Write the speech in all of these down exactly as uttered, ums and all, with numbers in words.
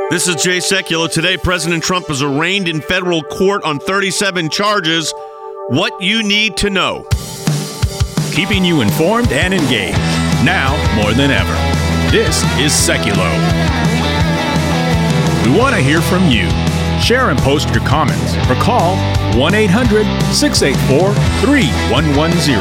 This is Jay Sekulow. Today, President Trump is arraigned in federal court on thirty-seven charges. What you need to know. Keeping you informed and engaged. Now more than ever. This is Sekulow. We want to hear from you. Share and post your comments or call one eight hundred six eight four three one one zero.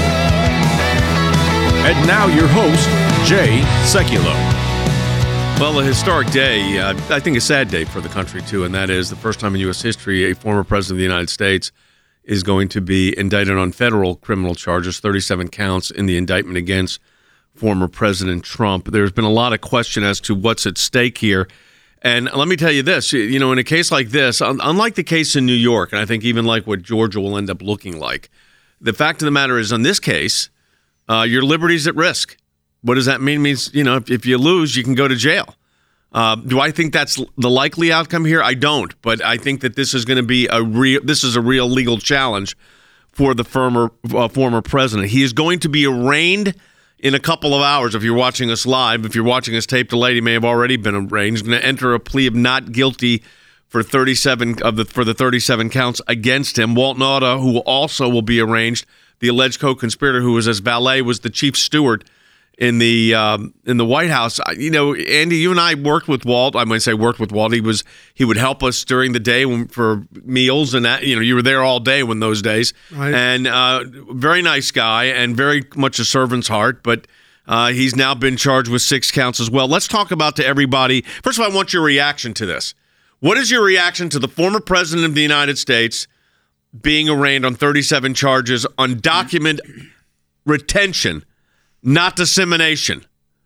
And now your host, Jay Sekulow. Well, a historic day, uh, I think a sad day for the country, too, and that is the first time in U S history a former president of the United States is going to be indicted on federal criminal charges, thirty-seven counts in the indictment against former President Trump. There's been a lot of question as to what's at stake here. And let me tell you this, you know, in a case like this, unlike the case in New York, and I think even like what Georgia will end up looking like, the fact of the matter is, on this case, uh, your liberty's at risk. What does that mean? It means, you know, if, if you lose, you can go to jail. Uh, do I think that's the likely outcome here? I don't, but I think that this is going to be a real, this is a real legal challenge for the former, uh, former president. He is going to be arraigned in a couple of hours. If you're watching us live, if you're watching us tape delayed, he may have already been arraigned. He's going to enter a plea of not guilty for thirty-seven of the for the thirty-seven counts against him. Walt Nauta, who also will be arraigned, the alleged co-conspirator who was his valet, was the chief steward in the um, in the White House. You know, Andy, you and I worked with Walt. I might say worked with Walt. He was he would help us during the day when, for meals, and that, you know, you were there all day when those days. Right. And uh, very nice guy and very much a servant's heart. But uh, he's now been charged with six counts as well. Let's talk about to everybody. First of all, I want your reaction to this. What is your reaction to the former president of the United States being arraigned on thirty-seven charges on document retention, not dissemination?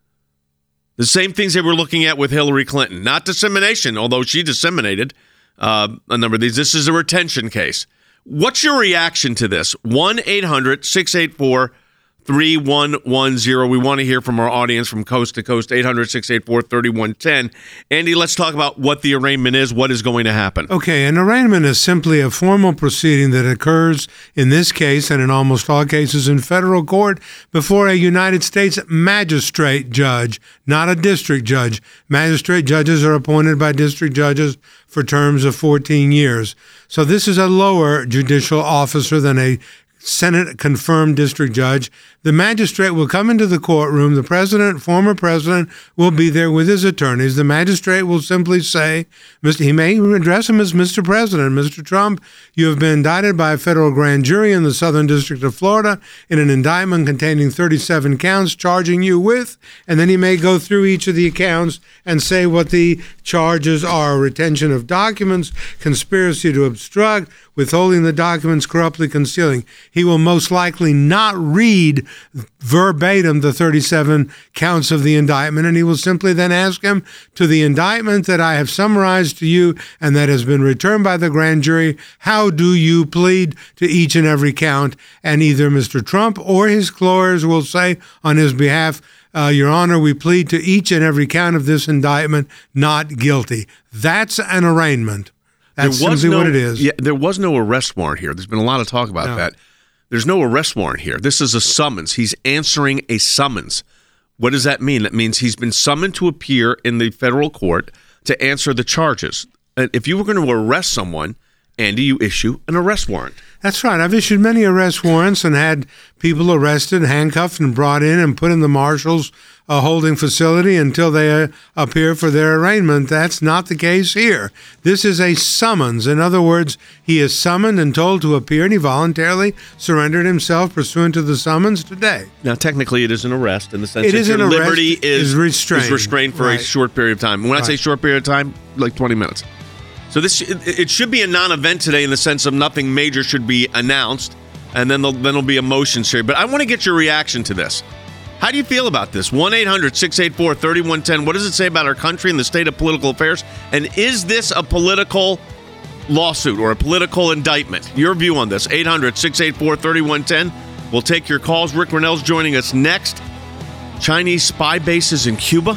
The same things they were looking at with Hillary Clinton. Not dissemination, although she disseminated uh, a number of these. This is a retention case. What's your reaction to this? one eight hundred six eight four three one one zero. We want to hear from our audience from coast to coast, eight hundred six eight four three one one zero. Andy, let's talk about what the arraignment is. What is going to happen? Okay, an arraignment is simply a formal proceeding that occurs in this case and in almost all cases in federal court before a United States magistrate judge, not a district judge. Magistrate judges are appointed by district judges for terms of fourteen years. So this is a lower judicial officer than a Senate-confirmed district judge. The magistrate will come into the courtroom. The president, former president, will be there with his attorneys. The magistrate will simply say, he may address him as Mister President. Mister Trump, you have been indicted by a federal grand jury in the Southern District of Florida in an indictment containing thirty-seven counts charging you with, and then he may go through each of the accounts and say what the charges are: retention of documents, conspiracy to obstruct, withholding the documents, corruptly concealing. He will most likely not read verbatim the thirty-seven counts of the indictment, and he will simply then ask him, to the indictment that I have summarized to you and that has been returned by the grand jury, how do you plead to each and every count? And either Mister Trump or his lawyers will say on his behalf, Uh, Your Honor, we plead to each and every count of this indictment not guilty. That's an arraignment. That's simply no, what it is. Yeah, there was no arrest warrant here. There's been a lot of talk about no. that. There's no arrest warrant here. This is a summons. He's answering a summons. What does that mean? That means he's been summoned to appear in the federal court to answer the charges. And if you were going to arrest someone, Andy, you issue an arrest warrant. That's right. I've issued many arrest warrants and had people arrested, handcuffed, and brought in and put in the marshal's uh, holding facility until they uh, appear for their arraignment. That's not the case here. This is a summons. In other words, he is summoned and told to appear, and he voluntarily surrendered himself pursuant to the summons today. Now, technically, it is an arrest in the sense it that is your an liberty is, is restrained, is restrained for right. a short period of time. When right. I say short period of time, like twenty minutes. So this it, it should be a non-event today in the sense of nothing major should be announced, and then there'll, then there'll be a motion here. But I want to get your reaction to this. How do you feel about this? one eight hundred six eight four three one one zero. What does it say about our country and the state of political affairs? And is this a political lawsuit or a political indictment? Your view on this, eight hundred six eight four three one one zero. We'll take your calls. Rick Renell's joining us next. Chinese spy bases in Cuba.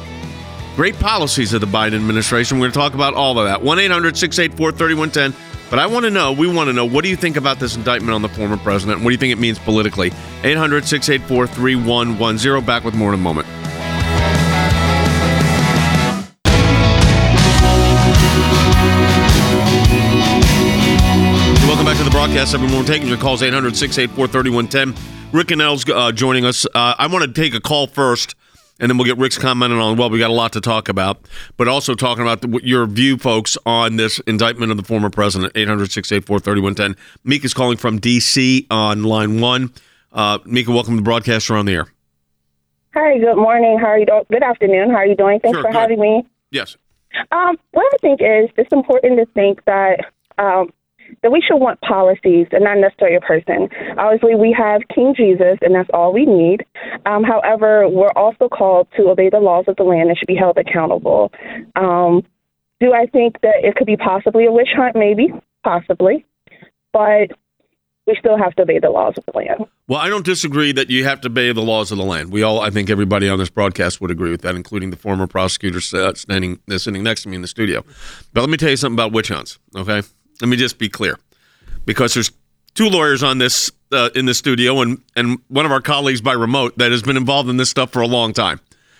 Great policies of the Biden administration. We're going to talk about all of that. one eight hundred six eight four three one one zero. But I want to know, we want to know, what do you think about this indictment on the former president? What do you think it means politically? eight hundred six eight four three one one zero. Back with more in a moment. broadcast every morning. Taking your calls, eight hundred, six eight four, three one one zero. Rick Gannell's uh, joining us. Uh, I want to take a call first, and then we'll get Rick's commenting on, well, we got a lot to talk about, but also talking about the, your view, folks, on this indictment of the former president, eight hundred, six eight four, three one one zero. Meek is calling from D C on line one. Uh, Mika, welcome to the broadcast. You're on the air. Hi, good morning. How are you doing? Good afternoon. How are you doing? Thanks Sure, for good. having me. Yes. Um, what I think is it's important to think that um, that we should want policies and not necessarily a person. Obviously, we have King Jesus, and that's all we need. Um, however, we're also called to obey the laws of the land and should be held accountable. Um, do I think that it could be possibly a witch hunt? Maybe, possibly. But we still have to obey the laws of the land. Well, I don't disagree that you have to obey the laws of the land. We all, I think everybody on this broadcast would agree with that, including the former prosecutor uh, standing, uh, sitting next to me in the studio. But let me tell you something about witch hunts, okay? Let me just be clear. Because there's two lawyers on this uh, in the studio and, and one of our colleagues by remote that has been involved in this stuff for a long time.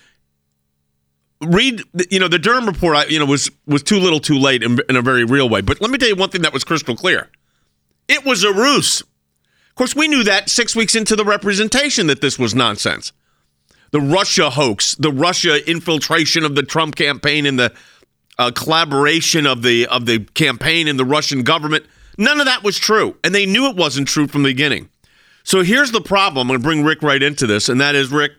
Read, you know, the Durham report, I, you know, was, was too little too late in, in a very real way. But let me tell you one thing that was crystal clear. It was a ruse. Of course, we knew that six weeks into the representation that this was nonsense. The Russia hoax, the Russia infiltration of the Trump campaign and the uh, collaboration of the of the campaign and the Russian government, none of that was true. And they knew it wasn't true from the beginning. So here's the problem. I'm going to bring Rick right into this, and that is, Rick,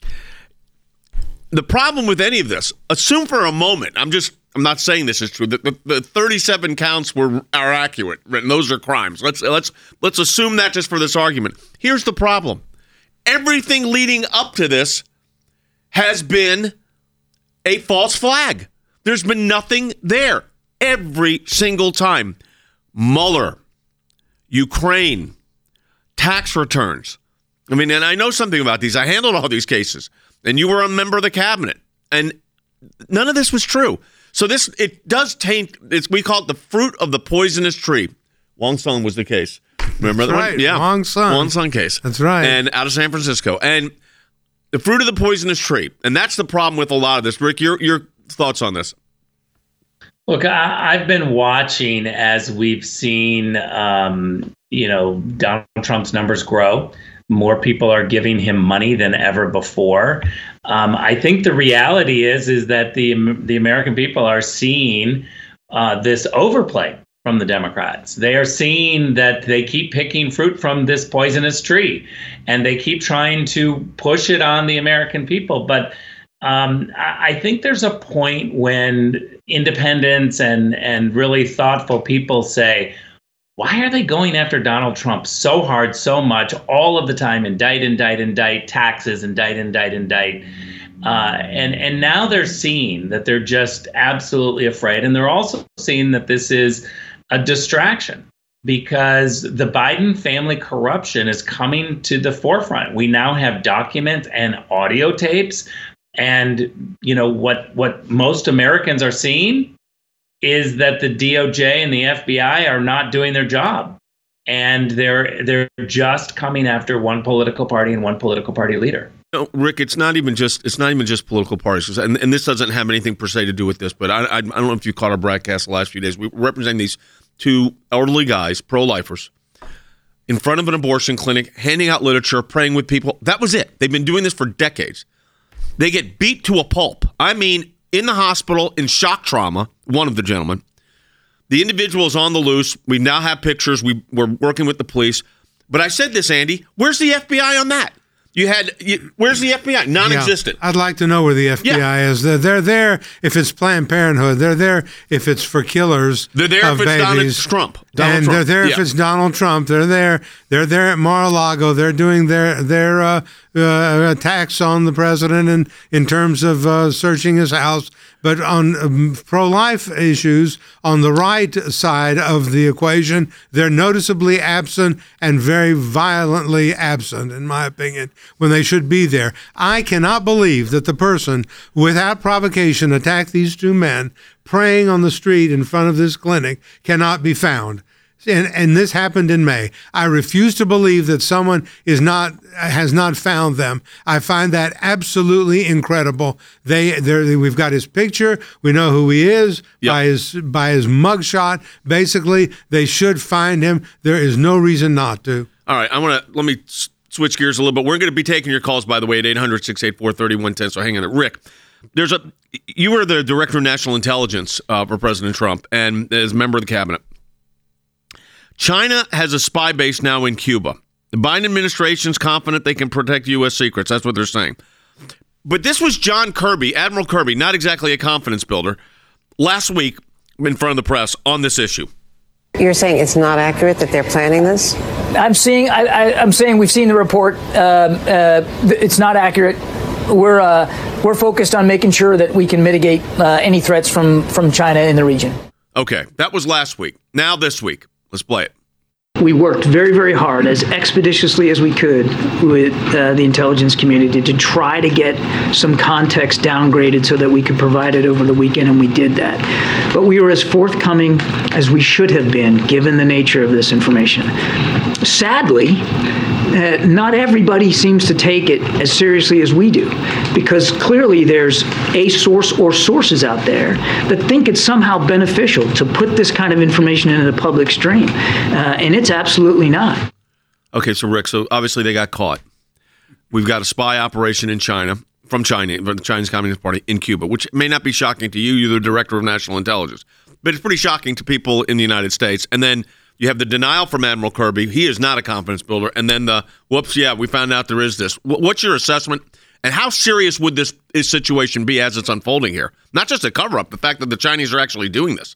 the problem with any of this, assume for a moment, I'm just I'm not saying this is true. The, the, the thirty-seven counts were are accurate, and those are crimes. Let's let's let's assume that just for this argument. Here's the problem: everything leading up to this has been a false flag. There's been nothing there every single time. Mueller, Ukraine, tax returns. I mean, and I know something about these. I handled all these cases, and you were a member of the cabinet, and none of this was true. So this, it does taint, it's, we call it the fruit of the poisonous tree. Wong Sung was the case. Remember That's that right. one? Yeah. Wong Sung. Wong Sung case. That's right. And out of San Francisco. And the fruit of the poisonous tree. And that's the problem with a lot of this. Rick, your your thoughts on this? Look, I, I've been watching as we've seen, um, you know, Donald Trump's numbers grow. More people are giving him money than ever before. Um, I think the reality is is that the the American people are seeing uh, this overplay from the Democrats. They are seeing that they keep picking fruit from this poisonous tree, and they keep trying to push it on the American people. But um, I, I think there's a point when independents and and really thoughtful people say, why are they going after Donald Trump so hard, so much, all of the time? Indict, indict, indict, taxes, indict, indict, indict. Uh, and, and now they're seeing that they're just absolutely afraid. And they're also seeing that this is a distraction because the Biden family corruption is coming to the forefront. We now have documents and audio tapes. And, you know, what, what most Americans are seeing is that the D O J and the F B I are not doing their job, and they're they're just coming after one political party and one political party leader. No, Rick, it's not even just it's not even just political parties, and, and this doesn't have anything per se to do with this. But I, I I don't know if you caught our broadcast the last few days. We represent these two elderly guys, pro-lifers, in front of an abortion clinic, handing out literature, praying with people. That was it. They've been doing this for decades. They get beat to a pulp. I mean, in the hospital, in shock trauma, one of the gentlemen. The individual is on the loose. We now have pictures. We, we're working with the police. But I said this, Andy. Where's the F B I on that? You had, you, where's the F B I? Non-existent. Yeah, I'd like to know where the F B I Yeah. is. They're, they're there if it's Planned Parenthood. They're there if it's for killers They're there of if it's Donald babies. Trump. Donald and Trump. they're there if Yeah. it's Donald Trump. They're there. They're there at Mar-a-Lago. They're doing their their uh, uh, attacks on the president and in terms of uh, searching his house. But on um, pro-life issues, on the right side of the equation, they're noticeably absent and very violently absent, in my opinion, when they should be there. I cannot believe that the person, without provocation, attacked these two men praying on the street in front of this clinic cannot be found. And, and this happened in May. I refuse to believe that someone is not has not found them. I find that absolutely incredible. They, we've got his picture. We know who he is yep. by his by his mugshot. Basically, they should find him. There is no reason not to. All right, I want to let me switch gears a little bit. We're going to be taking your calls, by the way, at eight hundred, six eight four, three one one zero. So hang on it, Rick. There's a you were the director of national intelligence uh, for President Trump, and as a member of the cabinet. China has a spy base now in Cuba. The Biden administration's confident they can protect U S secrets. That's what they're saying. But this was John Kirby, Admiral Kirby, not exactly a confidence builder, last week in front of the press on this issue. You're saying it's not accurate that they're planning this? I'm seeing. I, I, I'm saying we've seen the report. Uh, uh, it's not accurate. We're uh, we're focused on making sure that we can mitigate uh, any threats from from China in the region. Okay, that was last week. Now this week. Let's play it. We worked very, very hard, as expeditiously as we could, with uh, the intelligence community to try to get some context downgraded so that we could provide it over the weekend, and we did that. But we were as forthcoming as we should have been, given the nature of this information. Sadly, uh, not everybody seems to take it as seriously as we do, because clearly there's a source or sources out there that think it's somehow beneficial to put this kind of information into the public stream, uh, and it's absolutely not. Okay, so Rick, so obviously they got caught. We've got a spy operation in China, from China, from the Chinese Communist Party in Cuba, which may not be shocking to you. You're the director of national intelligence, but it's pretty shocking to people in the United States. And then you have the denial from Admiral Kirby. He is not a confidence builder. And then the, whoops, yeah, we found out there is this. What's your assessment? And how serious would this, this situation be as it's unfolding here? Not just a cover-up, the fact that the Chinese are actually doing this.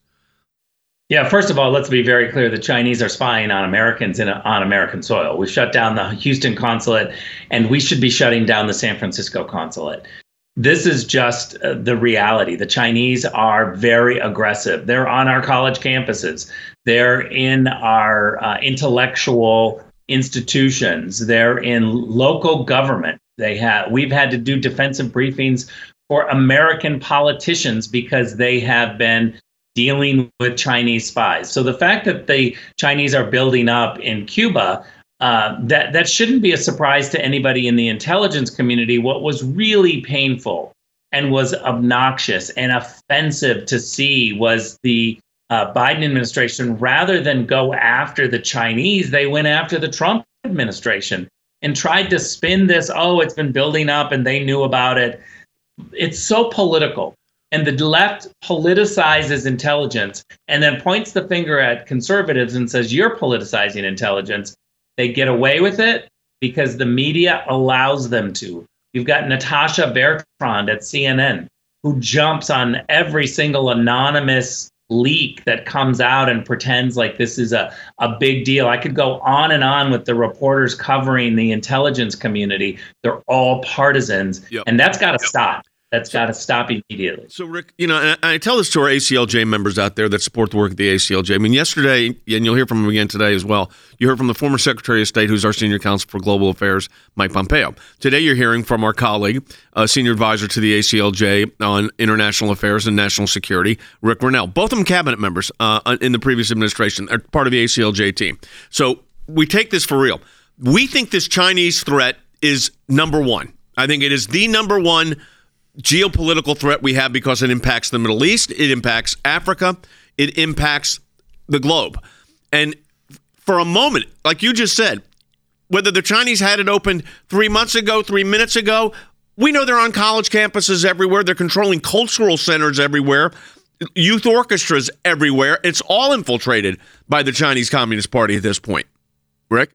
Yeah, first of all, let's be very clear. The Chinese are spying on Americans in a, on American soil. We've shut down the Houston consulate, and we should be shutting down the San Francisco consulate. This is just uh, the reality. The Chinese are very aggressive. They're on our college campuses. They're in our uh, intellectual institutions. They're in local government. They have. We've had to do defensive briefings for American politicians because they have been dealing with Chinese spies. So the fact that the Chinese are building up in Cuba, uh, that, that shouldn't be a surprise to anybody in the intelligence community. What was really painful and was obnoxious and offensive to see was the uh, Biden administration, rather than go after the Chinese, they went after the Trump administration and tried to spin this, oh, it's been building up and they knew about it. It's so political. And the left politicizes intelligence and then points the finger at conservatives and says, you're politicizing intelligence. They get away with it because the media allows them to. You've got Natasha Bertrand at C N N, who jumps on every single anonymous leak that comes out and pretends like this is a, a big deal. I could go on and on with the reporters covering the intelligence community. They're all partisans, yep. and that's got to yep. stop. That's got to stop immediately. So, Rick, you know, and I tell this to our A C L J members out there that support the work of the A C L J. I mean, yesterday, and you'll hear from him again today as well, you heard from the former Secretary of State, who's our Senior Counsel for Global Affairs, Mike Pompeo. Today, you're hearing from our colleague, uh, Senior Advisor to the A C L J on International Affairs and National Security, Rick Grenell. Both of them cabinet members uh, in the previous administration, are part of the A C L J team. So we take this for real. We think this Chinese threat is number one. I think it is the number one geopolitical threat we have because it impacts the Middle East, it impacts Africa, it impacts the globe. And for a moment, like you just said, whether the Chinese had it opened three months ago, three minutes ago, we know they're on college campuses everywhere. They're controlling cultural centers everywhere, youth orchestras everywhere. It's all infiltrated by the Chinese Communist Party at this point. Rick?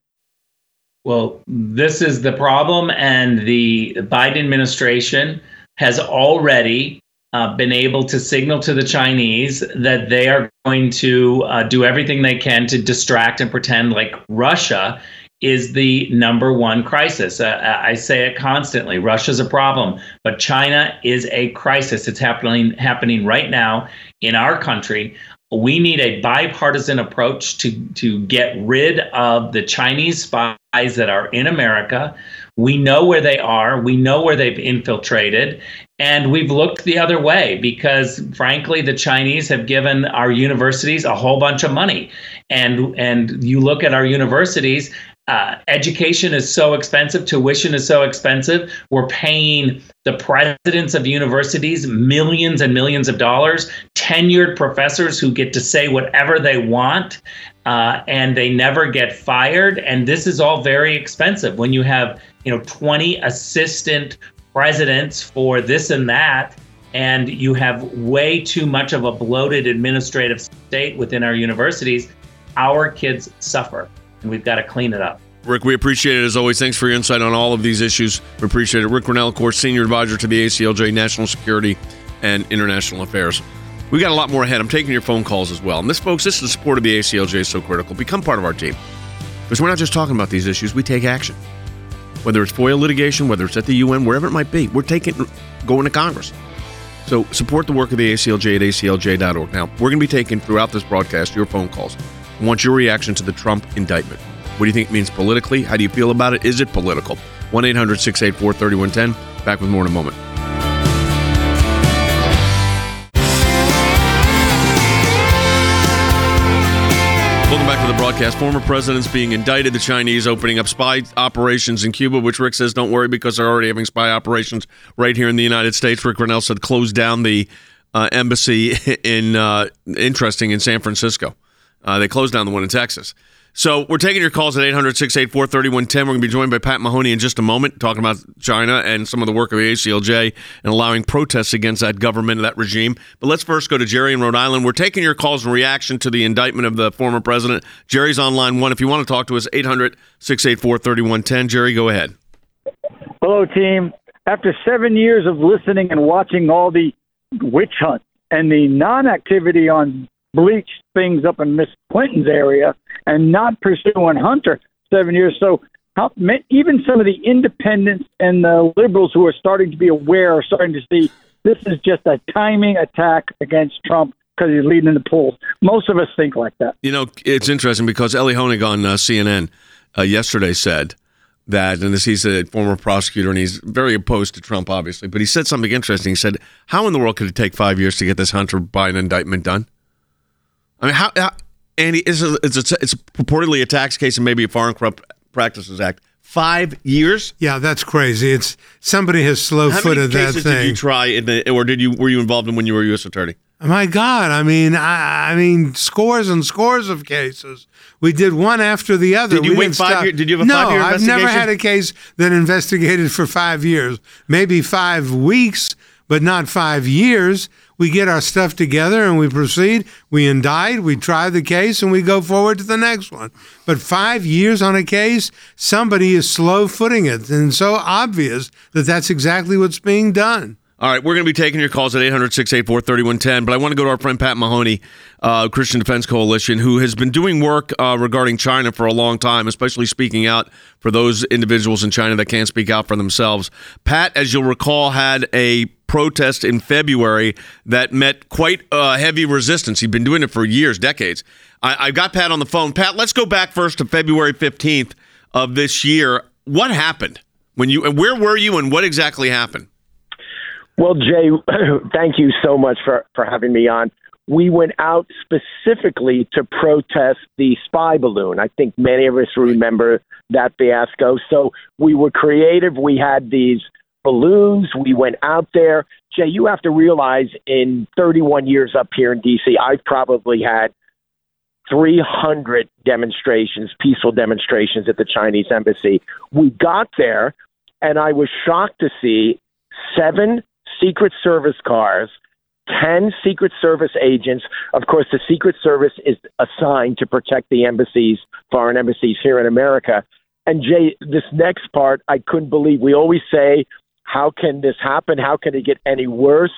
Well, this is the problem, and the Biden administration has already uh, been able to signal to the Chinese that they are going to uh, do everything they can to distract and pretend like Russia is the number one crisis. Uh, I say it constantly. Russia's a problem, but China is a crisis. It's happening happening right now in our country. We need a bipartisan approach to, to get rid of the Chinese spies that are in America. We know where they are. We know where they've infiltrated. And we've looked the other way because, frankly, the Chinese have given our universities a whole bunch of money. And, and you look at our universities, uh, education is so expensive. Tuition is so expensive. We're paying the presidents of universities millions and millions of dollars, tenured professors who get to say whatever they want. Uh, and they never get fired. And this is all very expensive. When you have, you know, twenty assistant presidents for this and that, and you have way too much of a bloated administrative state within our universities, our kids suffer, and we've got to clean it up. Rick, we appreciate it as always. Thanks for your insight on all of these issues. We appreciate it. Rick Grenell, of course, Senior Advisor to the A C L J, National Security and International Affairs. We got a lot more ahead. I'm taking your phone calls as well. And this, folks, this is the support of the A C L J is so critical. Become part of our team. Because we're not just talking about these issues, we take action. Whether it's FOIA litigation, whether it's at the U N, wherever it might be, we're taking, going to Congress. So support the work of the A C L J at A C L J dot org. Now, we're going to be taking throughout this broadcast your phone calls. I want your reaction to the Trump indictment. What do you think it means politically? How do you feel about it? Is it political? one eight hundred six eight four three one one zero. Back with more in a moment. Welcome back to the broadcast. Former presidents being indicted, the Chinese opening up spy operations in Cuba, which Rick says don't worry because they're already having spy operations right here in the United States. Rick Grenell said close down the uh, embassy in, uh, interesting, in San Francisco. Uh, they closed down the one in Texas. So we're taking your calls at eight hundred six eight four three one one zero. We're going to be joined by Pat Mahoney in just a moment, talking about China and some of the work of the A C L J and allowing protests against that government, that regime. But let's first go to Jerry in Rhode Island. We're taking your calls in reaction to the indictment of the former president. Jerry's on line one. If you want to talk to us, eight hundred six eight four three one one zero. Jerry, go ahead. Hello, team. After seven years of listening and watching all the witch hunt and the non-activity on bleach things up in Miss Clinton's area and not pursuing Hunter seven years. So how, even some of the independents and the liberals who are starting to be aware are starting to see this is just a timing attack against Trump because he's leading the polls. Most of us think like that. You know, it's interesting because Ellie Honig on uh, C N N uh, yesterday said that, and this, he's a former prosecutor and he's very opposed to Trump, obviously, but he said something interesting. He said, how in the world could it take five years to get this Hunter Biden indictment done? I mean, how, how Andy, it's a, it's, a, it's purportedly a tax case and maybe a Foreign Corrupt Practices Act. Five years? Yeah, that's crazy. It's somebody has slow-footed that thing. How many cases did you try, in the, or did you were you involved in when you were U S attorney? My God, I mean, I, I mean, scores and scores of cases. We did one after the other. Did you we wait five years? Did you have a no, five-year investigation? No, I've never had a case that investigated for five years. Maybe five weeks, but not five years. We get our stuff together and we proceed. We indict, we try the case, and we go forward to the next one. But five years on a case, somebody is slow-footing it. And it's so obvious that that's exactly what's being done. All right, we're going to be taking your calls at eight hundred six eight four three one one zero, but I want to go to our friend Pat Mahoney, uh, Christian Defense Coalition, who has been doing work uh, regarding China for a long time, especially speaking out for those individuals in China that can't speak out for themselves. Pat, as you'll recall, had a protest in February that met quite uh, heavy resistance. He'd been doing it for years, decades. I, I got Pat on the phone. Pat, let's go back first to February fifteenth of this year. What happened when you, and where were you, and what exactly happened? Well, Jay, thank you so much for, for having me on. We went out specifically to protest the spy balloon. I think many of us remember that fiasco. So we were creative. We had these balloons. We went out there. Jay, you have to realize in thirty-one years up here in D C, I've probably had three hundred demonstrations, peaceful demonstrations at the Chinese embassy. We got there, and I was shocked to see seven Secret Service cars, ten Secret Service agents. Of course, the Secret Service is assigned to protect the embassies, foreign embassies here in America. And Jay, this next part, I couldn't believe. We always say, how can this happen? How can it get any worse?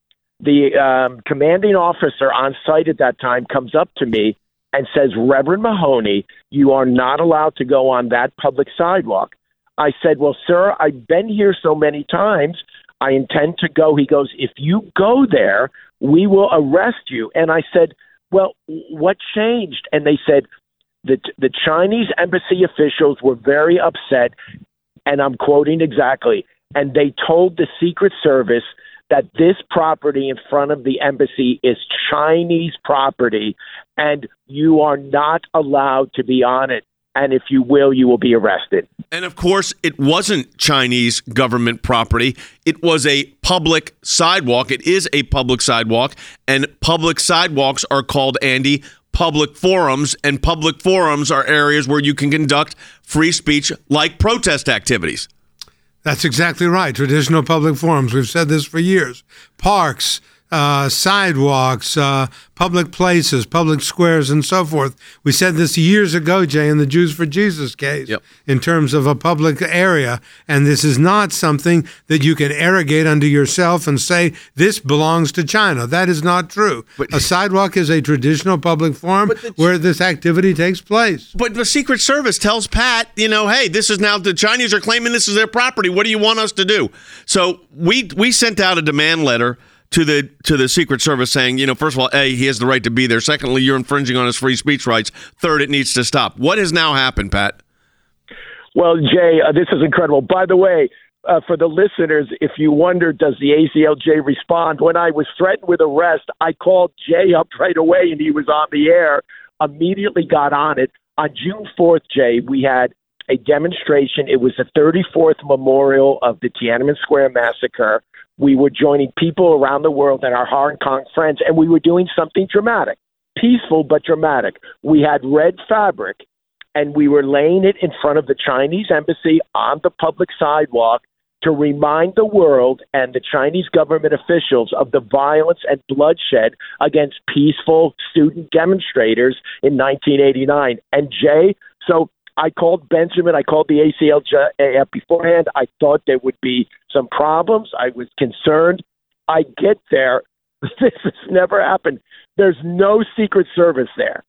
The um, commanding officer on site at that time comes up to me and says, Reverend Mahoney, you are not allowed to go on that public sidewalk. I said, well, sir, I've been here so many times. I intend to go. He goes, if you go there, we will arrest you. And I said, well, what changed? And they said that the Chinese embassy officials were very upset. and I'm quoting exactly, and they told the Secret Service that this property in front of the embassy is Chinese property, and you are not allowed to be on it. And if you will, you will be arrested. And of course, it wasn't Chinese government property. It was a public sidewalk. It is a public sidewalk. And public sidewalks are called, Andy, public forums. And public forums are areas where you can conduct free speech like protest activities. That's exactly right. Traditional public forums. We've said this for years. Parks, uh, sidewalks, uh, public places, public squares, and so forth. We said this years ago, Jay, in the Jews for Jesus case, yep. in terms of a public area. And this is not something that you can arrogate unto yourself and say, this belongs to China. That is not true. But, a sidewalk is a traditional public forum the, where this activity takes place. But the Secret Service tells Pat, you know, hey, this is now, the Chinese are claiming this is their property. What do you want us to do? So we we sent out a demand letter to the to the Secret Service saying, you know, first of all, A, he has the right to be there. Secondly, you're infringing on his free speech rights. Third, it needs to stop. What has now happened, Pat? Well, Jay, uh, this is incredible. By the way, uh, for the listeners, if you wonder, does the A C L J respond? When I was threatened with arrest, I called Jay up right away, and he was on the air, immediately got on it. On June fourth, Jay, we had a demonstration. It was the thirty-fourth memorial of the Tiananmen Square massacre. We were joining people around the world and our Hong Kong friends, and we were doing something dramatic, peaceful but dramatic. We had red fabric, and we were laying it in front of the Chinese embassy on the public sidewalk to remind the world and the Chinese government officials of the violence and bloodshed against peaceful student demonstrators in nineteen eighty-nine. And Jay, so I called Benjamin. I called the A C L J up beforehand. I thought there would be some problems. I was concerned. I get there. This has never happened. There's no Secret Service there.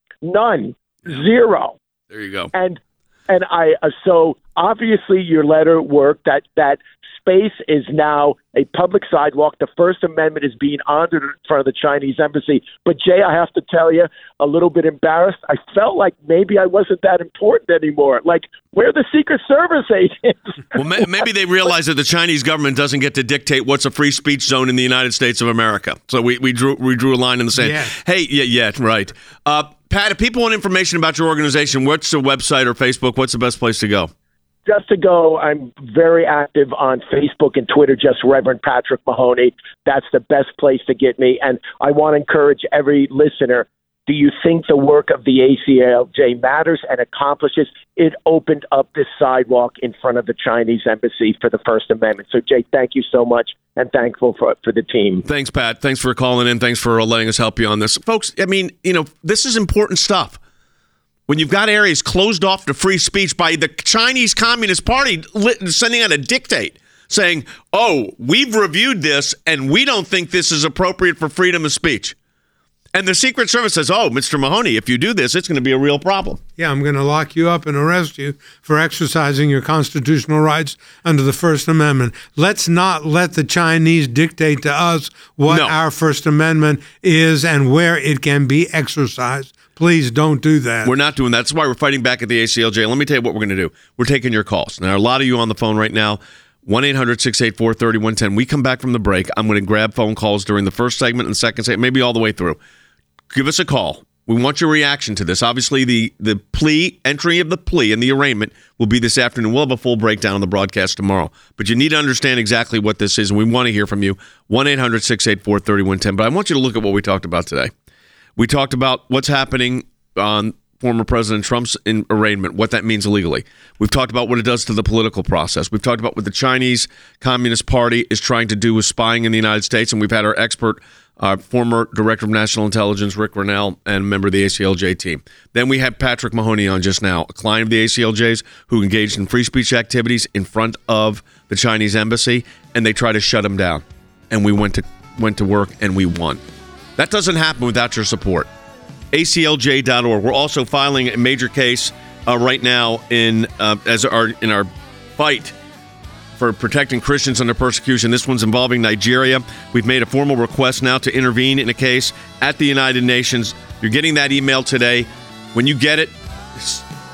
None. Zero. There you go. And and I uh, so obviously your letter worked. That that space is now a public sidewalk. The First Amendment is being honored in front of the Chinese embassy. But Jay, I have to tell you, a little bit embarrassed. I felt like maybe I wasn't that important anymore. Like, where the Secret Service agents? Well, may- maybe they realize that the Chinese government doesn't get to dictate what's a free speech zone in the United States of America. So we we drew we drew a line in the sand. Yeah. Hey, yeah, yeah, right. Uh, Pat, if people want information about your organization, what's the website or Facebook? What's the best place to go? Just to go, I'm very active on Facebook and Twitter, just Reverend Patrick Mahoney. That's the best place to get me. And I want to encourage every listener, do you think the work of the A C L J matters and accomplishes? It opened up this sidewalk in front of the Chinese embassy for the First Amendment. So, Jay, thank you so much, and thankful for, for the team. Thanks, Pat. Thanks for calling in. Thanks for letting us help you on this. Folks, I mean, you know, this is important stuff. When you've got areas closed off to free speech by the Chinese Communist Party sending out a dictate saying, oh, we've reviewed this and we don't think this is appropriate for freedom of speech. And the Secret Service says, oh, Mister Mahoney, if you do this, it's going to be a real problem. Yeah, I'm going to lock you up and arrest you for exercising your constitutional rights under the First Amendment. Let's not let the Chinese dictate to us what No. our First Amendment is and where it can be exercised. Please don't do that. We're not doing that. That's why we're fighting back at the A C L J. Let me tell you what we're going to do. We're taking your calls. Now, a lot of you on the phone right now, one eight hundred six eight four three one one zero. We come back from the break. I'm going to grab phone calls during the first segment and the second segment, maybe all the way through. Give us a call. We want your reaction to this. Obviously, the, the plea, entry of the plea and the arraignment will be this afternoon. We'll have a full breakdown on the broadcast tomorrow. But you need to understand exactly what this is, and we want to hear from you. one eight hundred six eight four three one one zero. But I want you to look at what we talked about today. We talked about what's happening on former President Trump's in arraignment, what that means legally. We've talked about what it does to the political process. We've talked about what the Chinese Communist Party is trying to do with spying in the United States, and we've had our expert, uh, former Director of National Intelligence, Rick Rennell, and a member of the A C L J team. Then we had Patrick Mahoney on just now, a client of the A C L J's who engaged in free speech activities in front of the Chinese embassy, and they tried to shut him down. And we went to went to work, and we won. That doesn't happen without your support. A C L J dot org. We're also filing a major case uh, right now in uh, as our in our fight for protecting Christians under persecution. This one's involving Nigeria. We've made a formal request now to intervene in a case at the United Nations. You're getting that email today. When you get it,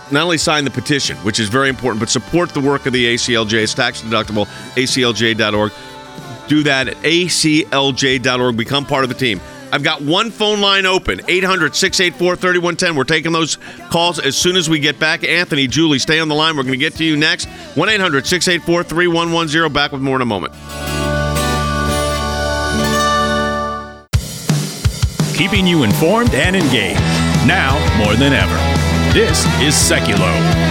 not only sign the petition, which is very important, but support the work of the A C L J. It's tax deductible, A C L J dot org. Do that at A C L J dot org. Become part of the team. I've got one phone line open, eight hundred, six eight four, three one one zero. We're taking those calls as soon as we get back. Anthony, Julie, stay on the line. We're going to get to you next. one eight hundred, six eight four, three one one zero. Back with more in a moment. Keeping you informed and engaged. Now more than ever. This is Seculo.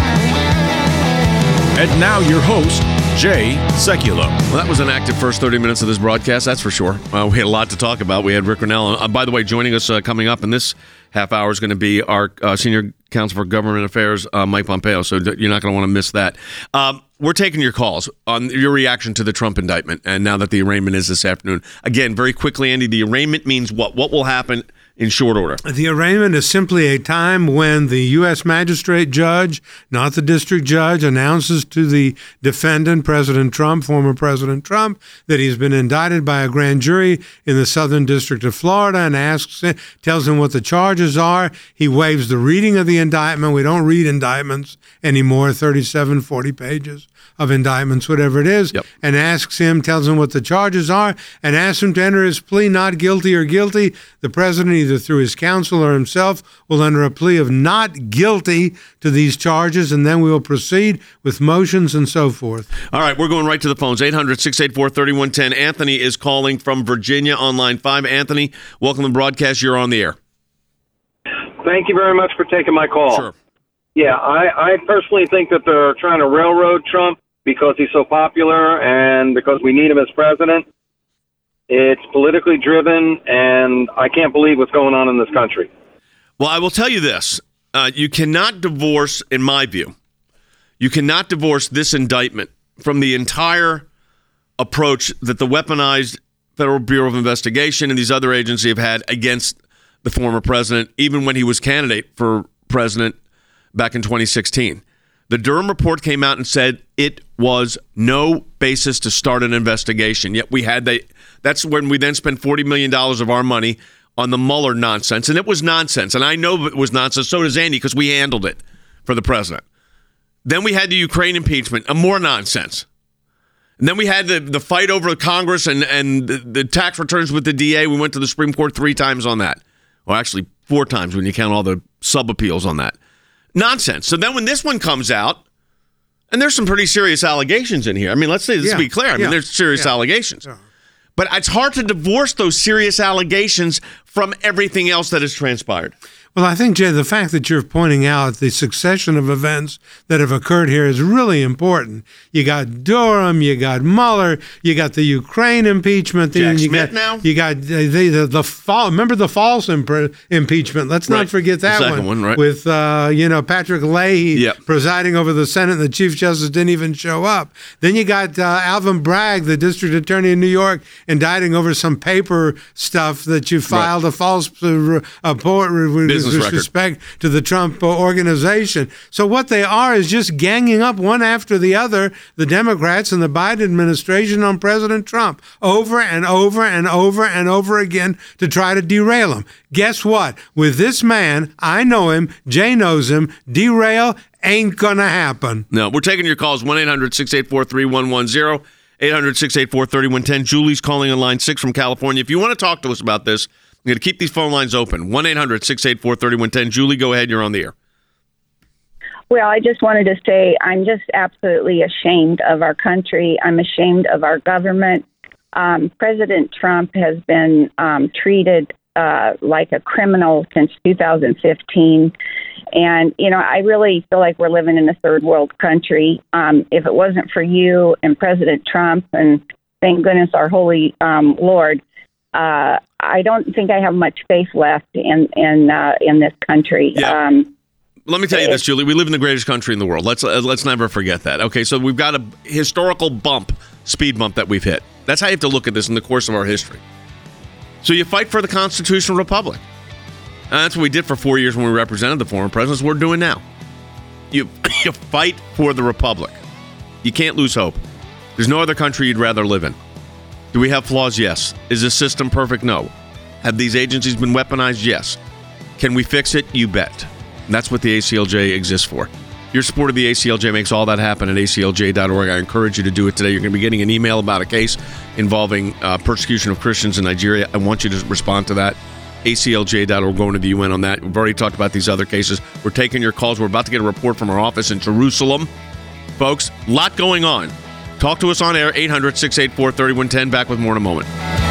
And now your host, Jay Sekulow. Well, that was an active first thirty minutes of this broadcast, that's for sure. Uh, we had a lot to talk about. We had Rick Grenell. Uh, by the way, joining us uh, coming up in this half hour is going to be our uh, Senior Counsel for Government Affairs, uh, Mike Pompeo, so d- you're not going to want to miss that. Um, we're taking your calls on your reaction to the Trump indictment, and now that the arraignment is this afternoon. Again, very quickly, Andy, the arraignment means what? What will happen in short order? The arraignment is simply a time when the U S magistrate judge, not the district judge, announces to the defendant, President Trump, former President Trump, that he's been indicted by a grand jury in the Southern District of Florida, and asks, tells him what the charges are. He waives the reading of the indictment. We don't read indictments anymore, thirty-seven, forty pages of indictments, whatever it is, yep. and asks him, tells him what the charges are, and asks him to enter his plea not guilty or guilty. The president, either through his counsel or himself, will enter a plea of not guilty to these charges, and then we will proceed with motions and so forth. All right, we're going right to the phones. eight hundred, six eight four, three one one zero. Anthony is calling from Virginia on line five. Anthony, welcome to the broadcast. You're on the air. Thank you very much for taking my call. Sure. Yeah, I, I personally think that they're trying to railroad Trump because he's so popular and because we need him as president. It's politically driven, and I can't believe what's going on in this country. Well, I will tell you this. Uh, you cannot divorce, in my view, you cannot divorce this indictment from the entire approach that the weaponized Federal Bureau of Investigation and these other agencies have had against the former president, even when he was candidate for president back in twenty sixteen. The Durham report came out and said it was no basis to start an investigation. Yet we had the, that's when we then spent forty million dollars of our money on the Mueller nonsense. And it was nonsense. And I know it was nonsense. So does Andy, because we handled it for the president. Then we had the Ukraine impeachment, a more nonsense. And then we had the, the fight over Congress and, and the, the tax returns with the D A. We went to the Supreme Court three times on that. Well, actually, four times when you count all the sub-appeals on that. Nonsense. So then when this one comes out, and there's some pretty serious allegations in here. I mean, let's say, let's yeah, be clear. I mean, yeah, there's serious yeah, allegations. yeah. But it's hard to divorce those serious allegations from everything else that has transpired. Well, I think, Jay, the fact that you're pointing out the succession of events that have occurred here is really important. You got Durham, you got Mueller, you got the Ukraine impeachment. Jack you Smith got, now? You got the, the, the, the fall. Remember the false imp- impeachment? Let's Right. not forget that The second one. one, right. With, uh, you know, Patrick Leahy Yep. presiding over the Senate, and the Chief Justice didn't even show up. Then you got uh, Alvin Bragg, the district attorney in New York, indicting over some paper stuff that you filed Right. a false uh, report with Business record. respect to the Trump organization. So what they are is just ganging up one after the other, the Democrats and the Biden administration, on President Trump over and over and over and over again to try to derail him. Guess what? With this man, I know him, Jay knows him, derail ain't gonna happen. No, we're taking your calls, one eight hundred, six eight four, three one one zero, eight hundred, six eight four, three one one zero. Julie's calling on line six from California. If you want to talk to us about this, I'm going to keep these phone lines open. one eight hundred, six eight four, three one one zero. Julie, go ahead. You're on the air. Well, I just wanted to say I'm just absolutely ashamed of our country. I'm ashamed of our government. Um, President Trump has been um, treated uh, like a criminal since two thousand fifteen. And, you know, I really feel like we're living in a third world country. Um, if it wasn't for you and President Trump, and thank goodness our holy um, Lord, uh, I don't think I have much faith left in in uh, in this country. Yeah. Um, Let me tell you this, Julie. We live in the greatest country in the world. Let's uh, let's never forget that. Okay, so we've got a historical bump, speed bump that we've hit. That's how you have to look at this in the course of our history. So you fight for the constitutional republic. And that's what we did for four years when we represented the former presidents. We're doing now. You you fight for the republic. You can't lose hope. There's no other country you'd rather live in. Do we have flaws? Yes. Is the system perfect? No. Have these agencies been weaponized? Yes. Can we fix it? You bet. And that's what the A C L J exists for. Your support of the A C L J makes all that happen at A C L J dot org. I encourage you to do it today. You're going to be getting an email about a case involving uh, persecution of Christians in Nigeria. I want you to respond to that. A C L J dot org, going to the U N on that. We've already talked about these other cases. We're taking your calls. We're about to get a report from our office in Jerusalem. Folks, a lot going on. Talk to us on air, eight hundred, six eight four, three one one zero. Back with more in a moment.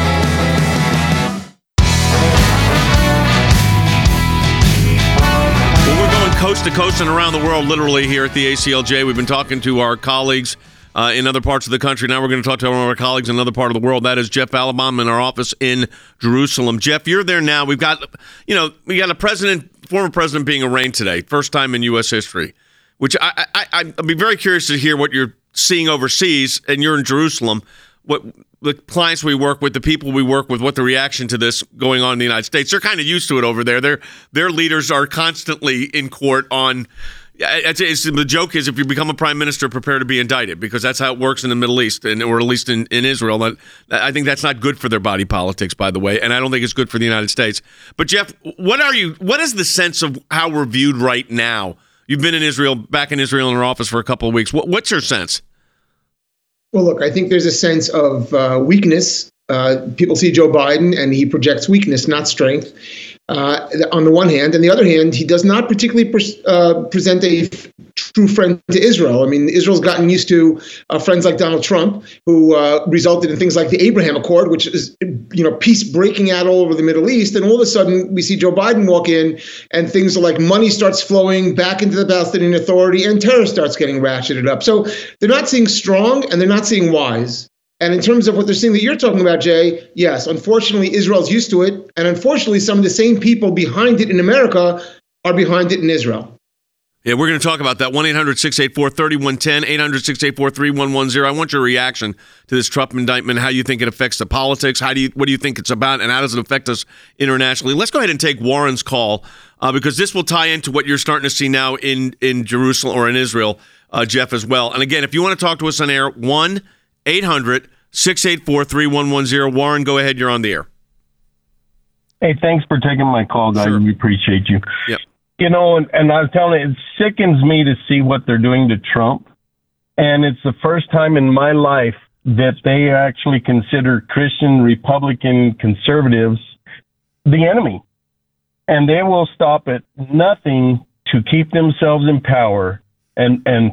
Well, we're going coast to coast and around the world, literally, here at the A C L J. We've been talking to our colleagues uh, in other parts of the country. Now we're going to talk to one of our colleagues in another part of the world. That is Jeff Alabama in our office in Jerusalem. Jeff, you're there now. We've got, you know, we got a president, former president being arraigned today, first time in U S history, which I, I, I'd be very curious to hear what you're seeing overseas, and you're in Jerusalem, what the clients we work with, the people we work with, what the reaction to this going on in the United States. They're kind of used to it over there. Their their leaders are constantly in court on. It's, it's, the joke is, if you become a prime minister, prepare to be indicted, because that's how it works in the Middle East, and or at least in, in Israel. That, I think that's not good for their body politics, by the way, and I don't think it's good for the United States. But Jeff, what are you? What is the sense of how we're viewed right now? You've been in Israel, back in Israel in our office for a couple of weeks. What, what's your sense? Well, look, I think there's a sense of uh, weakness. Uh, people see Joe Biden and he projects weakness, not strength, uh, on the one hand. On the other hand, he does not particularly pre- uh, present a f- true friend to Israel. I mean, Israel's gotten used to uh, friends like Donald Trump, who uh, resulted in things like the Abraham Accord, which is, you know, peace breaking out all over the Middle East. And all of a sudden, we see Joe Biden walk in and things like money starts flowing back into the Palestinian Authority and terror starts getting ratcheted up. So they're not seeing strong and they're not seeing wise. And in terms of what they're seeing that you're talking about, Jay, yes, unfortunately, Israel's used to it. And unfortunately, some of the same people behind it in America are behind it in Israel. Yeah, we're going to talk about that. one eight hundred, six eight four, three one one zero, eight hundred, six eight four, three one one zero. I want your reaction to this Trump indictment, how you think it affects the politics, how do you, what do you think it's about, and how does it affect us internationally? Let's go ahead and take Warren's call, uh, because this will tie into what you're starting to see now in, in Jerusalem or in Israel, uh, Jeff, as well. And again, if you want to talk to us on air, one eight hundred, six eight four, three one one zero. Warren, go ahead. You're on the air. Hey, thanks for taking my call, guys. Sure. We appreciate you. Yep. You know, and, and I was telling you, it sickens me to see what they're doing to Trump. And it's the first time in my life that they actually consider Christian, Republican, conservatives the enemy. And they will stop at nothing to keep themselves in power and, and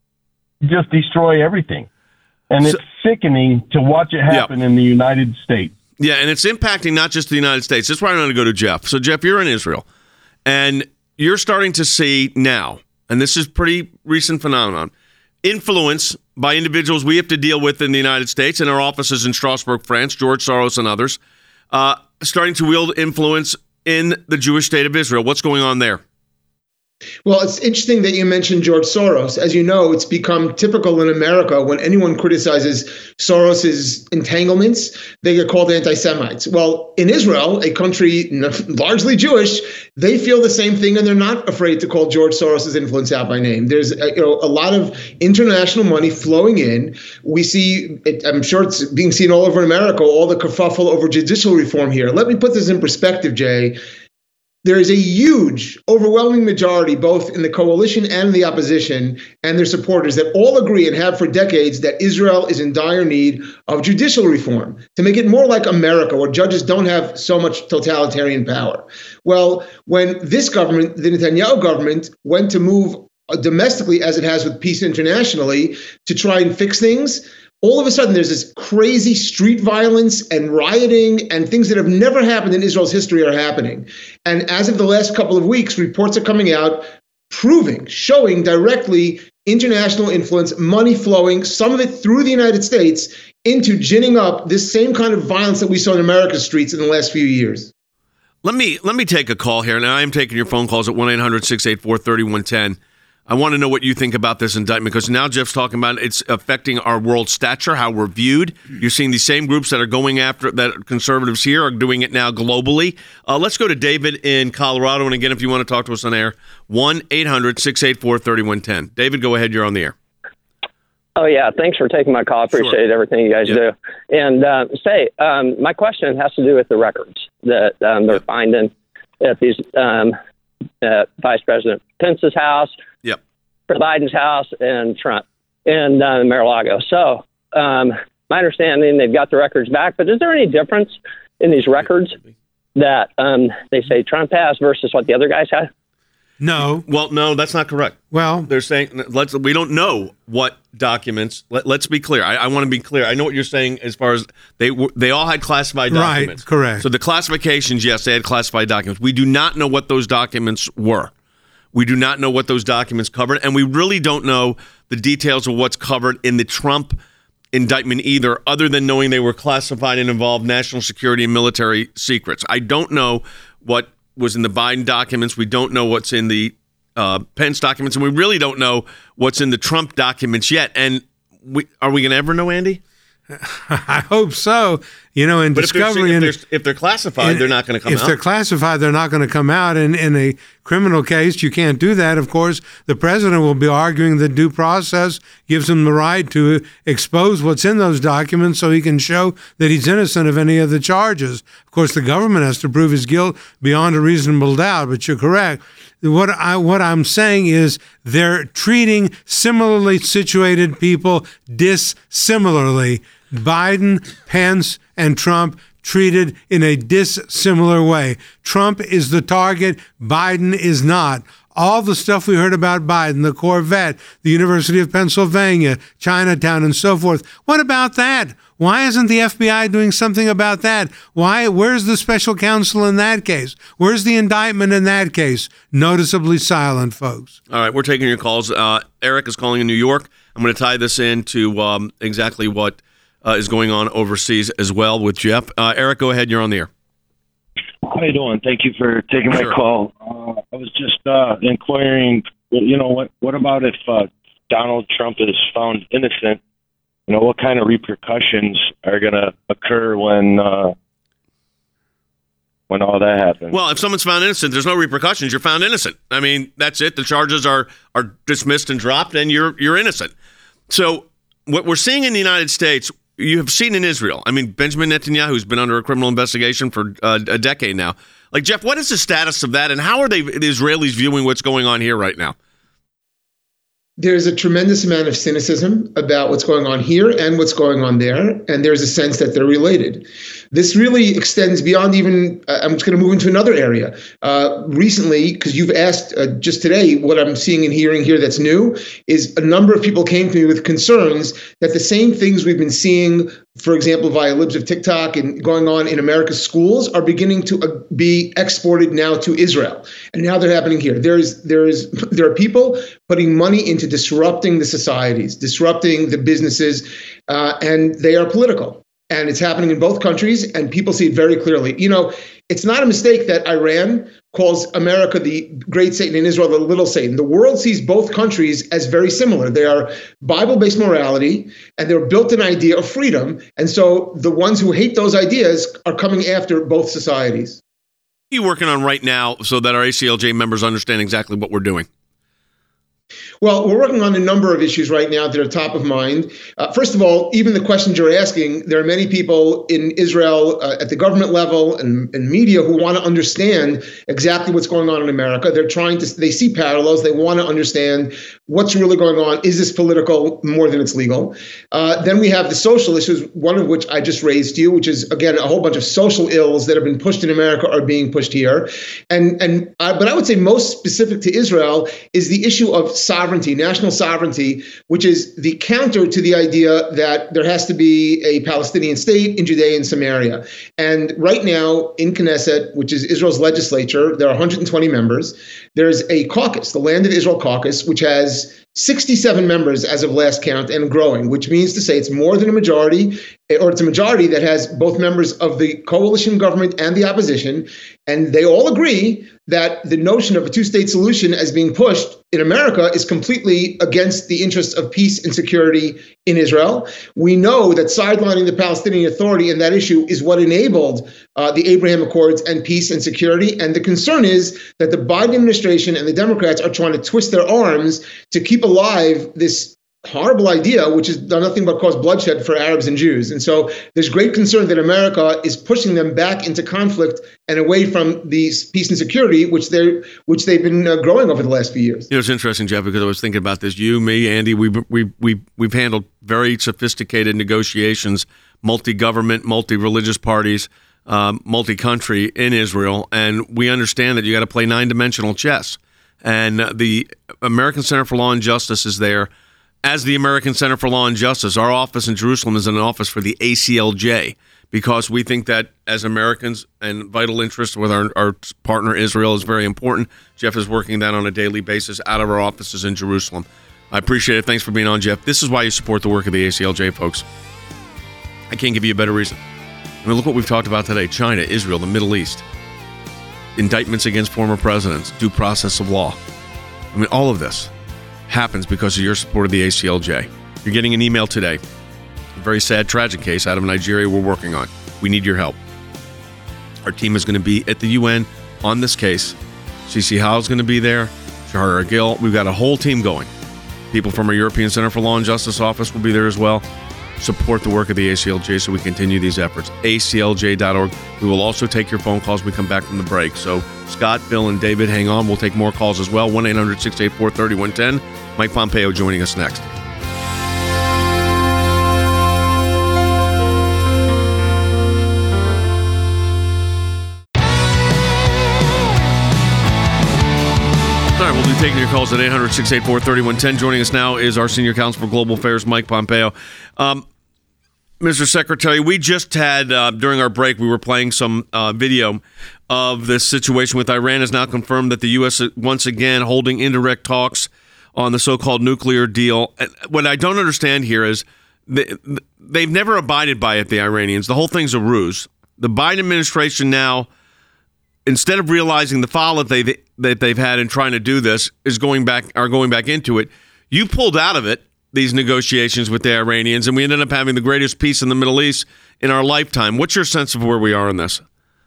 just destroy everything. And it's so sickening to watch it happen yeah. in the United States. Yeah, and it's impacting not just the United States. That's why I'm going to go to Jeff. So, Jeff, you're in Israel, and you're starting to see now, and this is pretty recent phenomenon, influence by individuals we have to deal with in the United States and our offices in Strasbourg, France, George Soros and others, uh, starting to wield influence in the Jewish state of Israel. What's going on there? Well, it's interesting that you mentioned George Soros. As you know, it's become typical in America when anyone criticizes Soros's entanglements, they get called anti-Semites. Well, in Israel, a country largely Jewish, they feel the same thing, and they're not afraid to call George Soros's influence out by name. There's a, you know, a lot of international money flowing in. We see, it, I'm sure it's being seen all over America, all the kerfuffle over judicial reform here. Let me put this in perspective, Jay. There is a huge, overwhelming majority, both in the coalition and in the opposition, and their supporters, that all agree and have for decades that Israel is in dire need of judicial reform to make it more like America, where judges don't have so much totalitarian power. Well, when this government, the Netanyahu government, went to move domestically, as it has with peace internationally, to try and fix things, all of a sudden, there's this crazy street violence and rioting and things that have never happened in Israel's history are happening. And as of the last couple of weeks, reports are coming out proving, showing directly international influence, money flowing, some of it through the United States, into ginning up this same kind of violence that we saw in America's streets in the last few years. Let me let me take a call here. Now, I am taking your phone calls at one eight hundred, six eight four, three one one zero. I want to know what you think about this indictment, because now Jeff's talking about it's affecting our world stature, how we're viewed. You're seeing the same groups that are going after, that conservatives here are doing it now globally. Uh, let's go to David in Colorado. And again, if you want to talk to us on air, one eight hundred, six eight four, three one one zero. David, go ahead. You're on the air. Oh, yeah. Thanks for taking my call. I appreciate sure. everything you guys yeah. do. And uh, say, um, my question has to do with the records that um, they're finding at these um, at Vice President Pence's house. Yep. for Biden's house and Trump in uh, Mar-a-Lago. So um, my understanding, they've got the records back. But is there any difference in these records that um, they say Trump has versus what the other guys have? No. Well, no, that's not correct. Well, they're saying let's. We don't know what documents. Let, let's be clear. I, I want to be clear. I know what you're saying as far as they were, they all had classified documents. Right. Correct. So the classifications, yes, they had classified documents. We do not know what those documents were. We do not know what those documents covered, and we really don't know the details of what's covered in the Trump indictment either, other than knowing they were classified and involved national security and military secrets. I don't know what was in the Biden documents. We don't know what's in the uh, Pence documents, and we really don't know what's in the Trump documents yet. And we, are we going to ever know, Andy? I hope so. You know, in but Discovery, if they're, and if, they're, if they're classified, and they're not going to come if out. If they're classified, they're not going to come out. And in a criminal case, you can't do that. Of course, the president will be arguing that due process gives him the right to expose what's in those documents so he can show that he's innocent of any of the charges. Of course, the government has to prove his guilt beyond a reasonable doubt, but you're correct. What I what I'm saying is they're treating similarly situated people dissimilarly. Biden, Pence, and Trump treated in a dissimilar way. Trump is the target. Biden is not. All the stuff we heard about Biden, the Corvette, the University of Pennsylvania, Chinatown, and so forth. What about that? Why isn't the F B I doing something about that? Why? Where's the special counsel in that case? Where's the indictment in that case? Noticeably silent, folks. All right, we're taking your calls. Uh, Eric is calling in New York. I'm going to tie this into um, exactly what uh, is going on overseas as well with Jeff. Uh, Eric, go ahead. You're on the air. How you doing? Thank you for taking my sure. call. Uh, I was just uh, inquiring, you know, what what about if uh, Donald Trump is found innocent? You know, what kind of repercussions are going to occur when uh, when all that happens? Well, if someone's found innocent, there's no repercussions. You're found innocent. I mean, that's it. The charges are are dismissed and dropped, and you're you're innocent. So what we're seeing in the United States, you have seen in Israel. I mean, Benjamin Netanyahu's been under a criminal investigation for uh, a decade now. Like, Jeff, what is the status of that, and how are they the Israelis viewing what's going on here right now? There's a tremendous amount of cynicism about what's going on here and what's going on there, and there's a sense that they're related. This really extends beyond even, uh, I'm just going to move into another area. Uh, recently, because you've asked uh, just today, what I'm seeing and hearing here that's new is a number of people came to me with concerns that the same things we've been seeing, for example, via libs of TikTok and going on in America's schools are beginning to uh, be exported now to Israel. And now they're happening here. There's, there's, there are people putting money into disrupting the societies, disrupting the businesses, uh, and they are political. And it's happening in both countries, and people see it very clearly. You know, it's not a mistake that Iran calls America the great Satan and Israel the little Satan. The world sees both countries as very similar. They are Bible-based morality, and they're built an idea of freedom. And so the ones who hate those ideas are coming after both societies. What are you working on right now so that our A C L J members understand exactly what we're doing? Well, we're working on a number of issues right now that are top of mind. Uh, first of all, even the questions you're asking, there are many people in Israel uh, at the government level and, and media who want to understand exactly what's going on in America. They're trying to, they see parallels. They want to understand what's really going on. Is this political more than it's legal? Uh, then we have the social issues, one of which I just raised to you, which is, again, a whole bunch of social ills that have been pushed in America are being pushed here. And, and I, but I would say most specific to Israel is the issue of sovereignty, national sovereignty, which is the counter to the idea that there has to be a Palestinian state in Judea and Samaria. And right now in Knesset, which is Israel's legislature, there are one hundred twenty members. There's a caucus, the Land of Israel Caucus, which has sixty-seven members as of last count and growing, which means to say it's more than a majority, or it's a majority that has both members of the coalition government and the opposition. And they all agree that the notion of a two-state solution as being pushed in America is completely against the interests of peace and security in Israel. We know that sidelining the Palestinian Authority in that issue is what enabled uh, the Abraham Accords and peace and security. And the concern is that the Biden administration and the Democrats are trying to twist their arms to keep alive this horrible idea, which has done nothing but cause bloodshed for Arabs and Jews. And so there's great concern that America is pushing them back into conflict and away from the peace and security, which they're which they've been uh, growing over the last few years. You know, it's interesting, Jeff, because I was thinking about this. You, me, Andy, we we we we've handled very sophisticated negotiations, multi-government, multi-religious parties, um, multi-country in Israel, and we understand that you got to play nine-dimensional chess. And the American Center for Law and Justice is there. As the American Center for Law and Justice, our office in Jerusalem is an office for the A C L J, because we think that as Americans and vital interest with our, our partner Israel is very important. Jeff is working that on a daily basis out of our offices in Jerusalem. I appreciate it. Thanks for being on, Jeff. This is why you support the work of the A C L J, folks. I can't give you a better reason. I mean, look what we've talked about today. China, Israel, the Middle East. Indictments against former presidents, due process of law. I mean, all of this happens because of your support of the A C L J. You're getting an email today. A very sad, tragic case out of Nigeria we're working on. We need your help. Our team is going to be at the U N on this case. C C Howe is going to be there. Shahar Gill. We've got a whole team going. People from our European Center for Law and Justice office will be there as well. Support the work of the A C L J so we continue these efforts. A C L J dot org. We will also take your phone calls when we come back from the break. So Scott, Bill, and David, hang on. We'll take more calls as well. one eight hundred six eight four three one one zero. Mike Pompeo joining us next. All right, we'll be taking your calls at eight hundred six eight four three one one zero. Joining us now is our Senior Counsel for Global Affairs, Mike Pompeo. Um, Mister Secretary, we just had, uh, during our break, we were playing some uh, video of this situation with Iran. Has now confirmed that the U S once again holding indirect talks on the so-called nuclear deal. What I don't understand here is they, they've never abided by it, the Iranians. The whole thing's a ruse. The Biden administration now, instead of realizing the folly that, they, that they've had in trying to do this, is going back are going back into it. You pulled out of it, these negotiations with the Iranians, and we ended up having the greatest peace in the Middle East in our lifetime. What's your sense of where we are in this?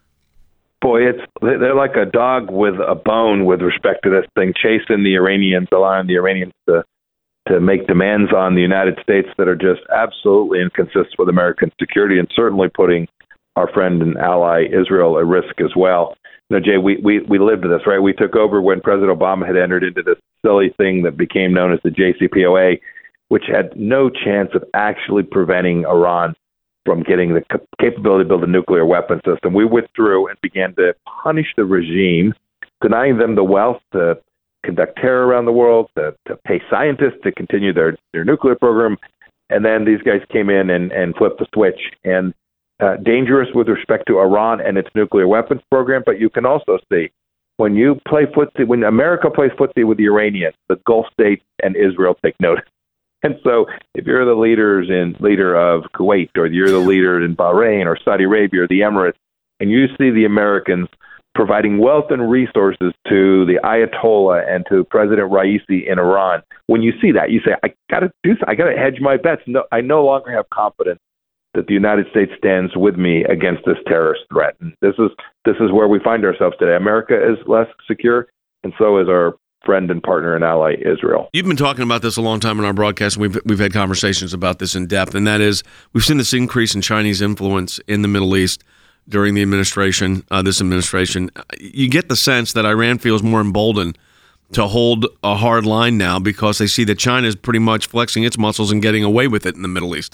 Boy, it's they're like a dog with a bone with respect to this thing, chasing the Iranians, allowing the Iranians to to make demands on the United States that are just absolutely inconsistent with American security, and certainly putting our friend and ally Israel at risk as well. You know, Jay, we, we, we lived this, right? We took over when President Obama had entered into this silly thing that became known as the J C P O A, which had no chance of actually preventing Iran from getting the capability to build a nuclear weapon system. We withdrew and began to punish the regime, denying them the wealth to conduct terror around the world, to, to pay scientists to continue their, their nuclear program. And then these guys came in and, and flipped the switch. And uh, dangerous with respect to Iran and its nuclear weapons program. But you can also see when you play footsie, when America plays footsie with the Iranians, the Gulf states and Israel take notice. And so if you're the leaders in leader of Kuwait, or you're the leader in Bahrain or Saudi Arabia or the Emirates, and you see the Americans providing wealth and resources to the Ayatollah and to President Raisi in Iran, when you see that, you say, I got to do I got to hedge my bets. No, I no longer have confidence that the United States stands with me against this terrorist threat. And this is this is where we find ourselves today. America is less secure, and so is our friend and partner and ally Israel. You've been talking about this a long time in our broadcast. We've we've had conversations about this in depth, and that is we've seen this increase in Chinese influence in the Middle East during the administration, uh, this administration. You get the sense that Iran feels more emboldened to hold a hard line now because they see that China is pretty much flexing its muscles and getting away with it in the Middle East.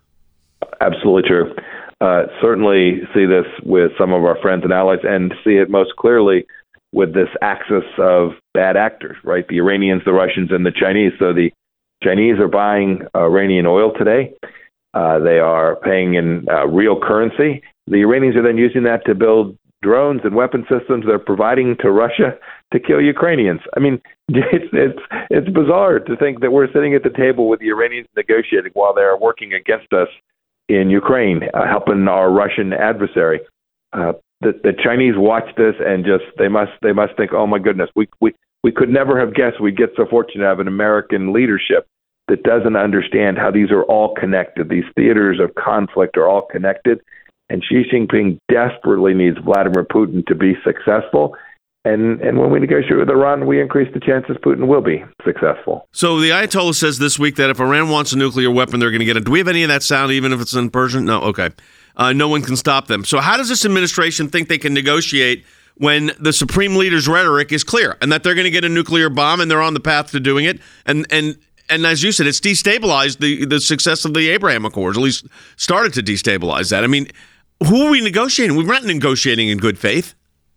Absolutely true. Uh, certainly see this with some of our friends and allies, and see it most clearly with this axis of bad actors, right? The Iranians, the Russians, and the Chinese. So the Chinese are buying Iranian oil today. Uh, they are paying in uh, real currency. The Iranians are then using that to build drones and weapon systems they're providing to Russia to kill Ukrainians. I mean, it's it's it's bizarre to think that we're sitting at the table with the Iranians negotiating while they're working against us in Ukraine, uh, helping our Russian adversary. Uh, the, the Chinese watch this and just they must they must think, oh my goodness, we we we could never have guessed we'd get so fortunate to have an American leadership that doesn't understand how these are all connected. These theaters of conflict are all connected, and Xi Jinping desperately needs Vladimir Putin to be successful. And and when we negotiate with Iran, we increase the chances Putin will be successful. So the Ayatollah says this week that if Iran wants a nuclear weapon, they're going to get it. Do we have any of that sound, even if it's in Persian? No? Okay. Uh, no one can stop them. So how does this administration think they can negotiate when the supreme leader's rhetoric is clear and that they're going to get a nuclear bomb and they're on the path to doing it? And and and as you said, it's destabilized the, the success of the Abraham Accords, at least started to destabilize that. I mean, who are we negotiating? We're not negotiating in good faith.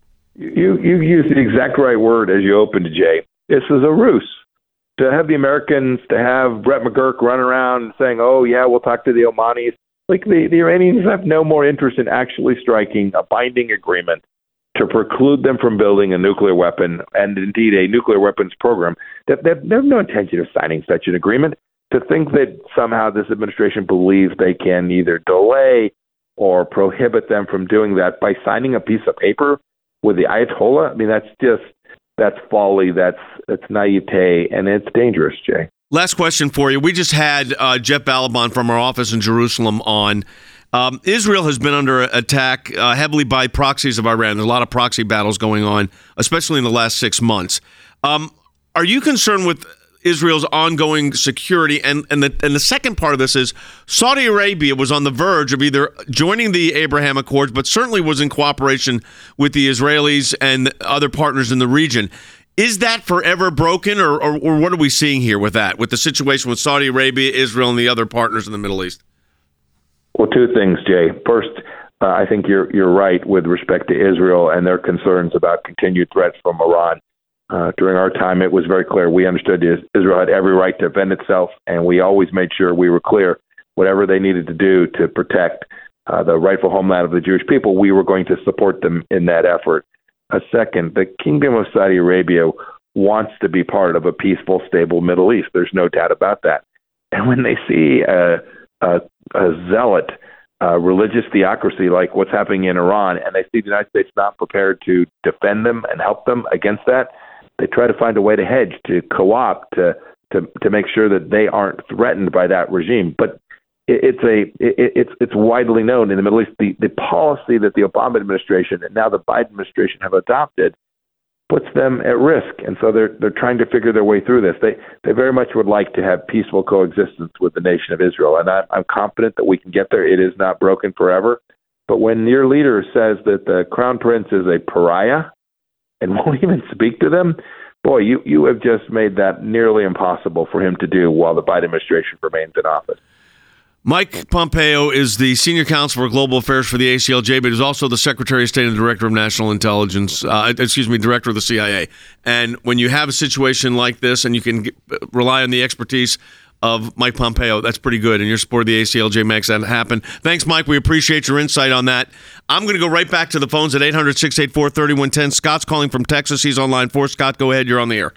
You you used the exact right word as you opened, Jay. This is a ruse. To have the Americans, to have Brett McGurk run around saying, oh, yeah, we'll talk to the Omanis. Like the, the Iranians have no more interest in actually striking a binding agreement to preclude them from building a nuclear weapon and indeed a nuclear weapons program. They, they, they have no intention of signing such an agreement. To think that somehow this administration believes they can either delay or prohibit them from doing that by signing a piece of paper with the Ayatollah, I mean, that's just, that's folly, that's that's naivete, and it's dangerous, Jay. Last question for you. We just had uh, Jeff Balaban from our office in Jerusalem on. Um, Israel has been under attack uh, heavily by proxies of Iran. There's a lot of proxy battles going on, especially in the last six months. Um, are you concerned with Israel's ongoing security? And and the and the second part of this is Saudi Arabia was on the verge of either joining the Abraham Accords, but certainly was in cooperation with the Israelis and other partners in the region. Is that forever broken, or, or, or what are we seeing here with that, with the situation with Saudi Arabia, Israel, and the other partners in the Middle East? Well, two things, Jay. First, uh, I think you're you're right with respect to Israel and their concerns about continued threats from Iran. Uh, during our time, it was very clear. We understood Israel had every right to defend itself, and we always made sure we were clear. Whatever they needed to do to protect uh, the rightful homeland of the Jewish people, we were going to support them in that effort. A second, the Kingdom of Saudi Arabia wants to be part of a peaceful, stable Middle East. There's no doubt about that. And when they see a, a, a zealot uh, religious theocracy like what's happening in Iran, and they see the United States not prepared to defend them and help them against that, they try to find a way to hedge, to co-opt, to to, to make sure that they aren't threatened by that regime. But it, it's a it, it's it's widely known in the Middle East, the, the policy that the Obama administration and now the Biden administration have adopted puts them at risk, and so they're they're trying to figure their way through this. They they very much would like to have peaceful coexistence with the nation of Israel, and I, I'm confident that we can get there. It is not broken forever, but when your leader says that the Crown Prince is a pariah and won't even speak to them, boy, you, you have just made that nearly impossible for him to do while the Biden administration remains in office. Mike Pompeo is the Senior Counsel for Global Affairs for the A C L J, but is also the Secretary of State and Director of National Intelligence, uh, excuse me, Director of the C I A. And when you have a situation like this and you can get, rely on the expertise of Mike Pompeo, that's pretty good. And your support of the A C L J makes that happen. Thanks, Mike. We appreciate your insight on that. I'm going to go right back to the phones at eight hundred, six eight four, three one one zero. Scott's calling from Texas. He's on line four. Scott, go ahead. You're on the air.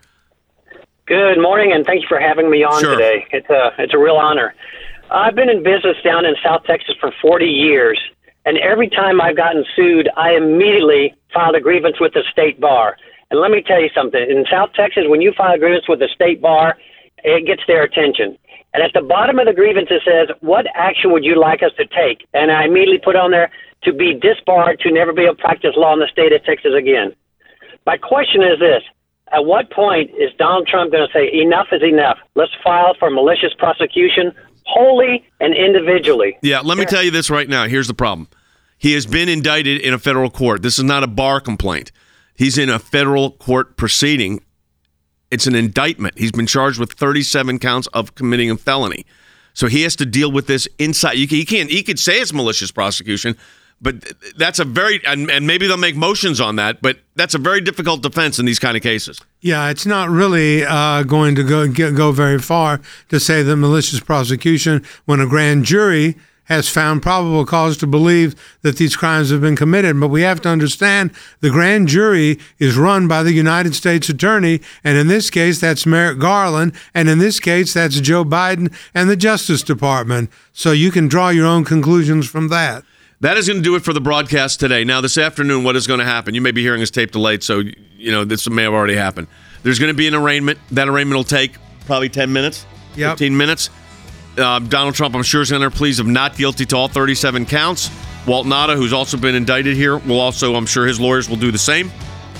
Good morning, and thank you for having me on sure. today. It's a, it's a real honor. I've been in business down in South Texas for forty years, and every time I've gotten sued, I immediately filed a grievance with the state bar. And let me tell you something. In South Texas, when you file a grievance with the state bar, it gets their attention. And at the bottom of the grievance, it says, what action would you like us to take? And I immediately put on there, to be disbarred, to never be able to practice law in the state of Texas again. My question is this. At what point is Donald Trump going to say, enough is enough? Let's file for malicious prosecution wholly and individually. Yeah, let me tell you this right now. Here's the problem. He has been indicted in a federal court. This is not a bar complaint. He's in a federal court proceeding. It's an indictment. He's been charged with thirty-seven counts of committing a felony. So he has to deal with this inside. He can't. He could say it's malicious prosecution, but that's a very, and, and maybe they'll make motions on that, but that's a very difficult defense in these kind of cases. Yeah, it's not really uh, going to go get, go very far to say that malicious prosecution when a grand jury has found probable cause to believe that these crimes have been committed. But we have to understand the grand jury is run by the United States Attorney, and in this case, that's Merrick Garland, and in this case, that's Joe Biden and the Justice Department. So you can draw your own conclusions from that. That is going to do it for the broadcast today. Now, this afternoon, what is going to happen? You may be hearing this tape delayed, so you know this may have already happened. There's going to be an arraignment. That arraignment will take probably ten minutes, yep. fifteen minutes. Uh, Donald Trump, I'm sure, is going to plead of not guilty to all thirty-seven counts. Walt Nauta, who's also been indicted here, will also, I'm sure his lawyers will do the same.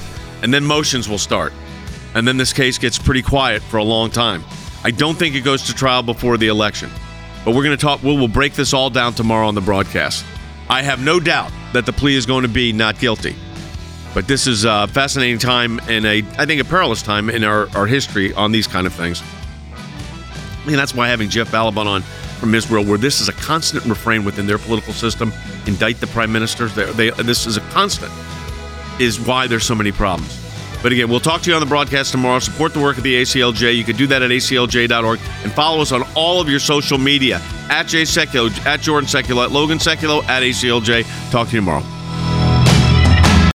and then motions will start. And then this case gets pretty quiet for a long time. I don't think it goes to trial before the election. But we're going to talk, we'll, we'll break this all down tomorrow on the broadcast. I have no doubt that the plea is going to be not guilty. But this is a fascinating time and a, I think, a perilous time in our, our history on these kind of things. And that's why having Jeff Balaban on from Israel, where this is a constant refrain within their political system, indict the prime ministers, they, they, this is a constant, is why there's so many problems. But again, we'll talk to you on the broadcast tomorrow. Support the work of the A C L J. You can do that at A C L J dot org. And follow us on all of your social media. At Jay Sekulow, at Jordan Sekulow, at Logan Sekulow, at A C L J. Talk to you tomorrow.